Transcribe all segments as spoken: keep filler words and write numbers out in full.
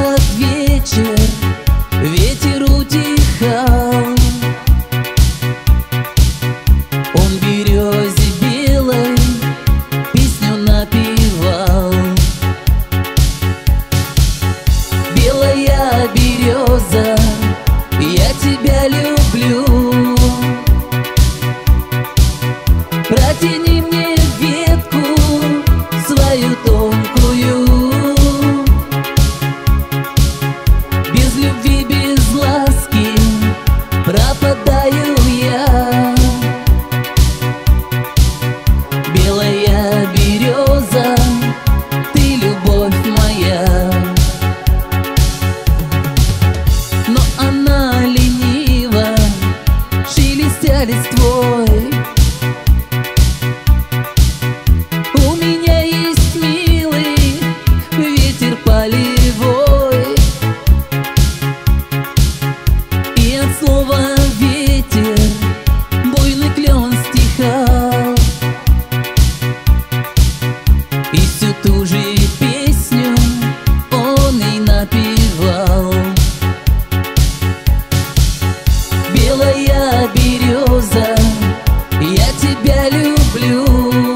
под вечер ветер утихал. Он березе белой песню напевал. Белая береза, я тебя люблю. Протяни мне ветку свою тонкую. Без любви, без ласки пропадаю я. Белая береза, ты любовь моя. Но она ленива, шелестя листвой. У меня есть милый ветер полевой, и от слова ветер буйный клен стихал. И всю ту же песню он и напевал. Белая береза, я тебя люблю.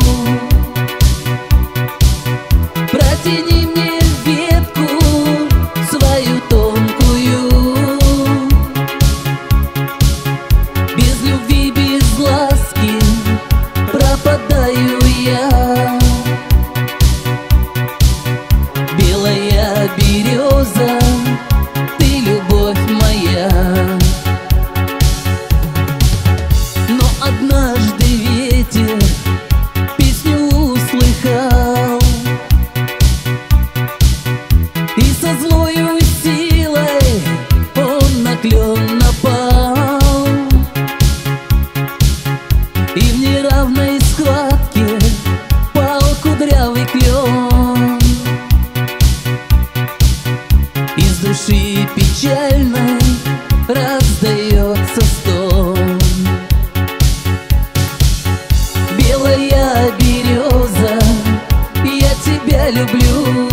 Протяни мне ветку свою тонкую. Без любви, без ласки пропадаю я. Белая береза, ты любовь моя. Но однажды ветер песню услыхал, и со злою силой он на клен напал. И в неравной схватке пал кудрявый клен. Из души печальной раздается стон. Белая береза, я тебя люблю.